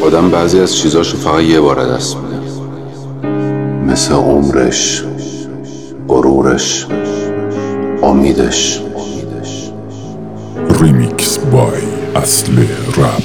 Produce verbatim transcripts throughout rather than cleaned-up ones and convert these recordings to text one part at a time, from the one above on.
آدم بعضی از چیزاشو فقط یه بار دست میده، مثل عمرش، غرورش، امیدش. ریمیکس بای اصل رپ.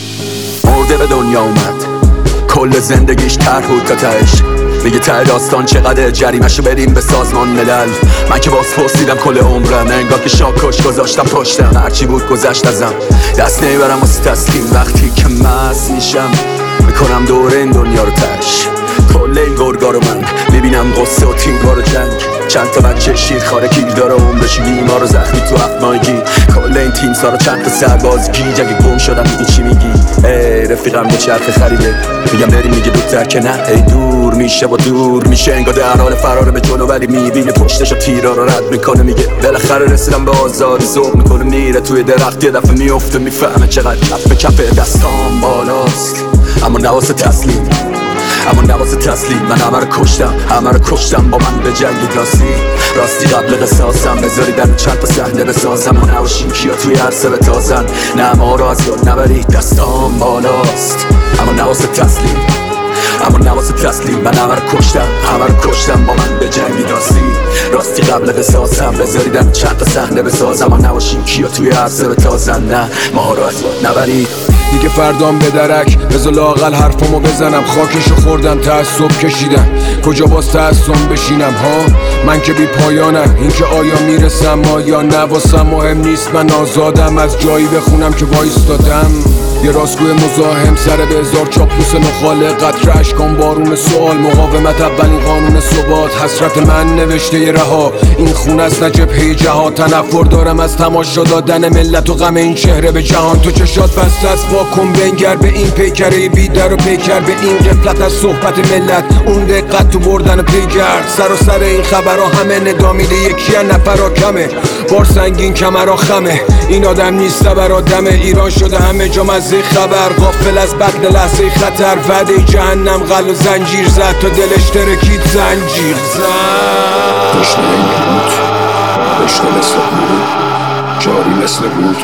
مرده به دنیا اومد، کل زندگیش طرح بود تا تهش. میگه ته داستان چقدر جریمشو بریم به سازمان ملل. من که باز پرسیدم کل عمرم، انگار که شاکش گذاشتم پشتم. هرچی بود گذشت ازم، دست نمیبرم واسه تسلیم. وقتی که مست میشم میکنم دور این دنیا رو تش. کل این گرگا رو من میبینم، قصه و تیرگار و جنگ. چند تا بچه شیرخواره گیر داره، عمرش بیمار و زخمی تو هفت ماهگی. کل این تیم سارا چند تا سرباز گیج. اگه گم شدم میگی چی میگی؟ ای رفیقم به چرخ خریده، میگم بریم میگه دوتر که نه. ای دور میشه و دور میشه، انگار در حال فراره به جلو، ولی میبینه پشتش و تیرا رو رد میکنه. میگه بالاخره رسیدم به آزادی. ذوق میکنه میره توی درخت، یه دفعه میفته میفهمه چقدر کف به کف دستام بالاست. اما نواسه تسلیم، اما نواسه تسلیم. من همه رو کشتم، همه رو کشتم با من به جنگ راستی. راستی قبل قصاصم بذاری در چند تا صحنه بسازم. ما نباشیم کیا توی عرصه بتازن، نه ما رو از یاد نبرید دستام بالاست. اما نواسه تسلیم، اما نواسه تسلیم. من همه رو کشتم، همه رو کشتم با من به جنگ راستی. راستی قبل قصاصم بذاری در چند تا صحنه بسازم. ما نباشیم کیا توی عرصه بتازن، نه ما رو از یاد نبرید. دیگه فردام به درک، بذار لااقل حرفامو بزنم. خاکشو خوردم، تعصب کشیدم، کجا باز تعصب بشینم ها؟ من که بی پایانم، این که آیا میرسم آیا نه واسم مهم نیست. من آزادم از جایی بخونم که وایستادم. یه راستگوی مزاحم سر به هزار چاپلوس مخالق. قطره اشکام بارون سوال، مقاومت اولین قانون ثبات. حسرت من نوشته ی رها، این خون است نه جبهه جهاد. تنفر دارم از تماشا دادن ملت و غم این چهره به جهان. تو چشات بسته است، واکن بنگر به این پیکره بی در و پیکر. به این غفلت از صحبت ملت، اون دقت تو بردن پیگرد. سر و سر این خبرها همه ندا میده، یکی از نفرها کمه. بار سنگین کمرها خمه، این آدم نیست برا دمه. ایران شده همه جا مزه خبر، غافل از بد لحظه خطر. وعده جهنم غل و زنجیر زد، تا دلش ترکید زنجیر زد. دشنه میرود، دشنه مثل بود، جاری مثل بود.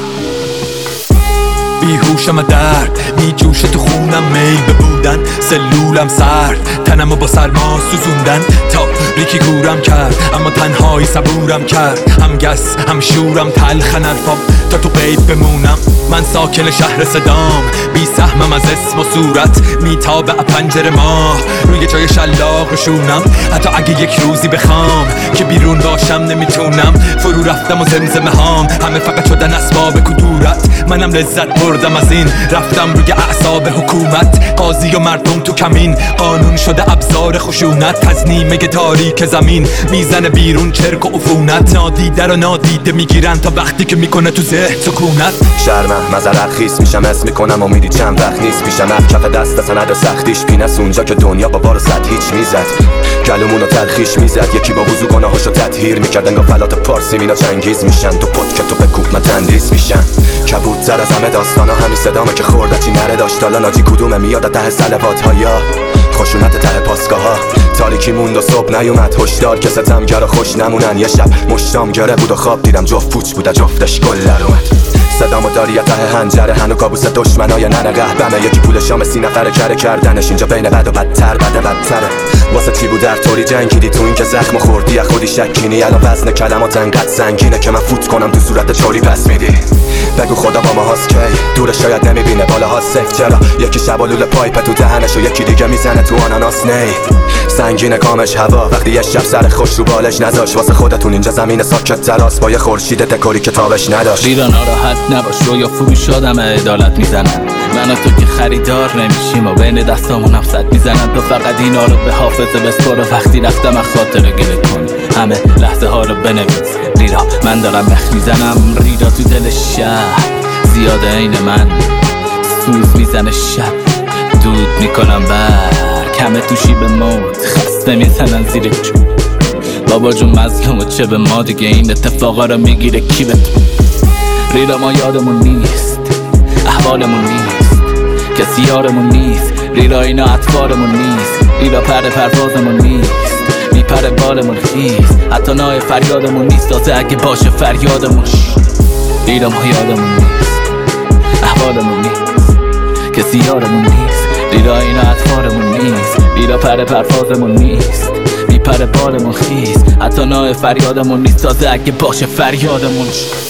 بیهوشم درد میجوشه تو خونم، میل به بودن سلولم سرد. تنمو با سرما سوزوندن، تاریکی گورم کرد. اما تنهایی صبورم کرد، هم گس هم شورم. تلخن حرفام تا تو قید بمونم. من ساکن شهر صدام، بی سهمم از اسم و صورت. میتابه پنجره ماه روی جای شلاق شونم. حتی اگه یک روزی بخوام که بیرون باشم نمیتونم. فرو رفتم و زمزمه هام همه فقط شدن اسباب کدورت. منم لذت بردم از این، رفتم روی اعصاب حکومت. قاضی و مردم تو کمین، قانون شده ابزار خشونت. از نیمه تاریک زمین میزنه بیرون چرک و عفونت. نادیده رو نادیده میگیرن تا وقتی که میکنه تو ذهن سکونت. شرمم مزرق خیس میشم، اسم میکنم امیدی چند وقت نیست پیشم. اف کف دست سند سختیش پینس اونجا که دنیا با بار صد هیچ میزد. گلومونو تلخیش میزد، یکی با وضو گناهاشو تطهیر میکرد. انگار فلات پارسی مینا چنگیز میشن، تو پد که تو بکوب من تندیس میشن. کبوتر از همه داستانا همین صدامه که خوردتی نره داشت. حالا ناجی کدومه میاد ته سلوات ها یا خشونت ته پاسگاه ها. تاریکی موند و صبح نیومد، هشدار که ستمگرا خوش نمونن. یه شب مشتام گره بود و خواب دیدم جفت پوچ بود، جفتش گل در اومد. صدامو داری یا ته هنجره، هنو کابوس دشمنای ننه قهبمه. یکی پول شام سی نفره کره کردنش، اینجا بین بد و بدتر بده بدتره. واسه چی بود در طوری جنگیدی تو این که زخم خوردی یا خودی شکینی. الان وزن کلمات انقدر سنگینه که من فوت کنم تو صورت چوری پس میدی. بگو خدا با ما هاست کی دورش شاید نمیبینه، بالا ها سفت. چرا یکی شبالول پایپ تو دهنش و یکی دیگه میزنه تو آناناس نی. سنگین کامش هوا وقتی یه شب سر خوش رو بالش نذاش. واسه خودتون اینجا زمین ساکت تراس با یه خورشید دکوری که تابش نداشت. ایران ناراحت نباش، رویا فروش آدم عدالت میزنن. من و تو که خریدار نمیشیم و بین دستامون هم صد میزنن. تو فقط اینا رو به حافظه بسپار و وقتی رفتم از خاطر گله کن. همه لحظه ها رو بنویس. ریرا من دارم مخ میزنم، ریرا تو دل شهر زیاده عین من. سوز میزنه شب، دود میکنم برگ. همه تو شیب موت خسته میزنن زیر چوب. بابا جون مظلوم و چه به ما دیگه، این اتفاقا رو میگیره کی به تو. ریرا ما یادمون نیست، احوالمون نیست، کسی یارمون نیست. ریرا اینا اطفالمون نیست، ریرا پر پروازمون نیست. میپره بالمون خیست، حتی نای فریادمون نیست. تازه اگه باشه فریادمون. ریرا ما یادمون نیست، احوالمون نیست، کسی یارمون نیست. لیلا اینا اطفارمون نیست، لیلا پر پرفازمون نیست، میپره بالمون خیز. حتی نای فریادمون نیست، تازه اگه باشه فریادمون.